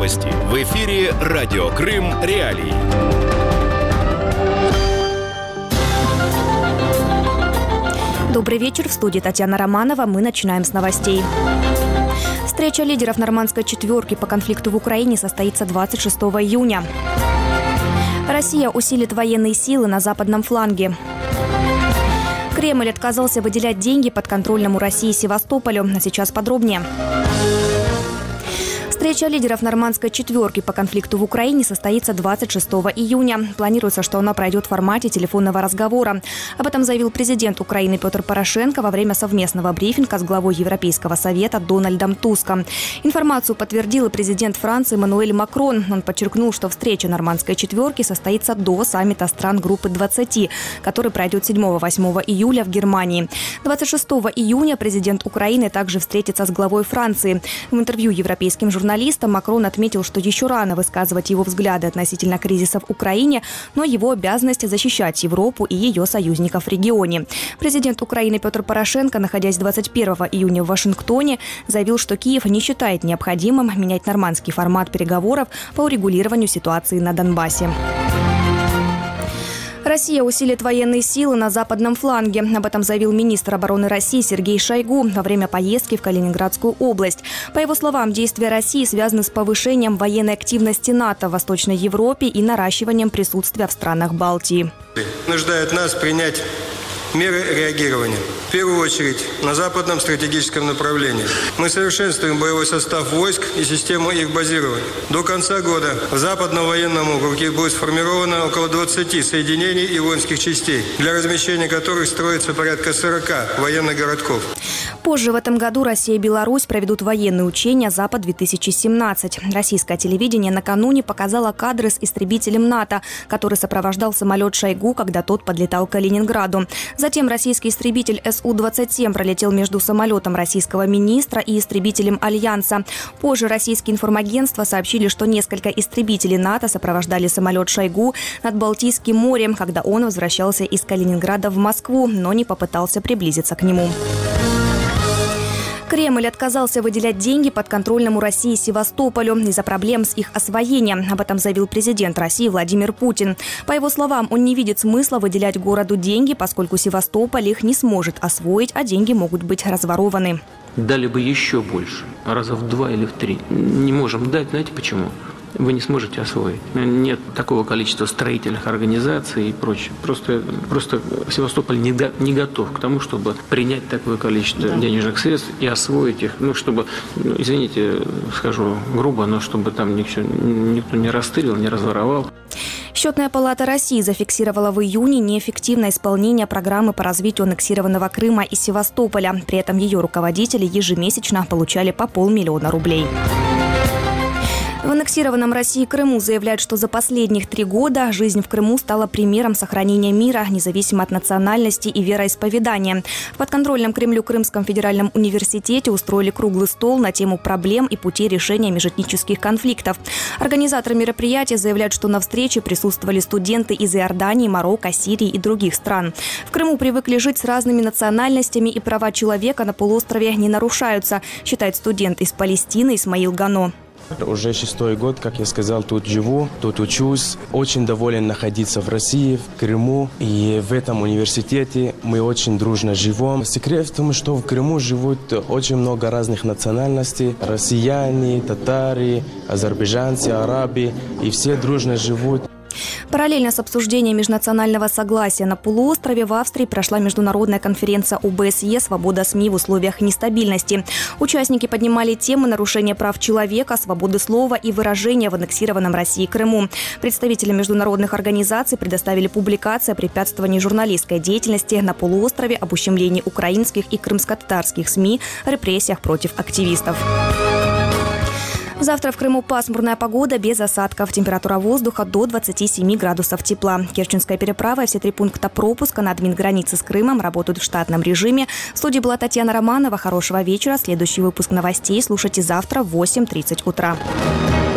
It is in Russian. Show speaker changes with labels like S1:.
S1: Новости. В эфире Радио Крым. Реалии.
S2: Добрый вечер. В студии Татьяна Романова. Мы начинаем с новостей. Встреча лидеров нормандской четверки по конфликту в Украине состоится 26 июня. Россия усилит военные силы на западном фланге. Кремль отказался выделять деньги подконтрольному России Севастополю. А сейчас подробнее. Встреча лидеров нормандской четверки по конфликту в Украине состоится 26 июня. Планируется, что она пройдет в формате телефонного разговора. Об этом заявил президент Украины Петр Порошенко во время совместного брифинга с главой Европейского совета Дональдом Туском. Информацию подтвердил и президент Франции Эммануэль Макрон. Он подчеркнул, что встреча нормандской четверки состоится до саммита стран группы 20, который пройдет 7-8 июля в Германии. 26 июня президент Украины также встретится с главой Франции. В интервью европейским журналистам Макрон отметил, что еще рано высказывать его взгляды относительно кризиса в Украине, но его обязанность защищать Европу и ее союзников в регионе. Президент Украины Петр Порошенко, находясь 21 июня в Вашингтоне, заявил, что Киев не считает необходимым менять нормандский формат переговоров по урегулированию ситуации на Донбассе. Россия усилит военные силы на западном фланге. Об этом заявил министр обороны России Сергей Шойгу во время поездки в Калининградскую область. По его словам, действия России связаны с повышением военной активности НАТО в Восточной Европе и наращиванием присутствия в странах Балтии.
S3: Нуждает нас принять меры реагирования. В первую очередь на западном стратегическом направлении. Мы совершенствуем боевой состав войск и систему их базирования. До конца года в Западном военном округе будет сформировано около 20 соединений и воинских частей, для размещения которых строится порядка 40 военных городков.
S2: Позже в этом году Россия и Беларусь проведут военные учения «Запад-2017». Российское телевидение накануне показало кадры с истребителем НАТО, который сопровождал самолет Шойгу, когда тот подлетал к Калининграду. Затем российский истребитель Су-27 пролетел между самолетом российского министра и истребителем Альянса. Позже российские информагентства сообщили, что несколько истребителей НАТО сопровождали самолет Шойгу над Балтийским морем, когда он возвращался из Калининграда в Москву, но не попытался приблизиться к нему. Кремль отказался выделять деньги подконтрольному России Севастополю из-за проблем с их освоением. Об этом заявил президент России Владимир Путин. По его словам, он не видит смысла выделять городу деньги, поскольку Севастополь их не сможет освоить, а деньги могут быть разворованы.
S4: Дали бы еще больше, раза в 2 или в 3. Не можем дать, знаете почему? Вы не сможете освоить. Нет такого количества строительных организаций и прочее. Просто Севастополь не готов к тому, чтобы принять такое количество денежных средств и освоить их. Чтобы, извините, скажу грубо, но чтобы там никто не растырил, не разворовал.
S2: Счетная палата России зафиксировала в июне неэффективное исполнение программы по развитию аннексированного Крыма и Севастополя. При этом ее руководители ежемесячно получали по 500 000 рублей. В аннексированном России Крыму заявляют, что за последних 3 года жизнь в Крыму стала примером сохранения мира, независимо от национальности и вероисповедания. В подконтрольном Кремлю Крымском федеральном университете устроили круглый стол на тему проблем и путей решения межэтнических конфликтов. Организаторы мероприятия заявляют, что на встрече присутствовали студенты из Иордании, Марокко, Сирии и других стран. В Крыму привыкли жить с разными национальностями, и права человека на полуострове не нарушаются, считает студент из Палестины Исмаил Гано.
S5: Уже 6-й год, как я сказал, тут живу, тут учусь. Очень доволен находиться в России, в Крыму. И в этом университете мы очень дружно живем. Секрет в том, что в Крыму живут очень много разных национальностей. Россияне, татары, азербайджанцы, арабы. И все дружно живут.
S2: Параллельно с обсуждением межнационального согласия на полуострове в Австрии прошла международная конференция ОБСЕ «Свобода СМИ в условиях нестабильности». Участники поднимали темы нарушения прав человека, свободы слова и выражения в аннексированном России Крыму. Представители международных организаций предоставили публикации о препятствовании журналистской деятельности на полуострове, об ущемлении украинских и крымско-татарских СМИ, репрессиях против активистов. Завтра в Крыму пасмурная погода без осадков. Температура воздуха до 27 градусов тепла. Керченская переправа и все 3 пункта пропуска на админгранице с Крымом работают в штатном режиме. В студии была Татьяна Романова. Хорошего вечера. Следующий выпуск новостей слушайте завтра в 8:30 утра.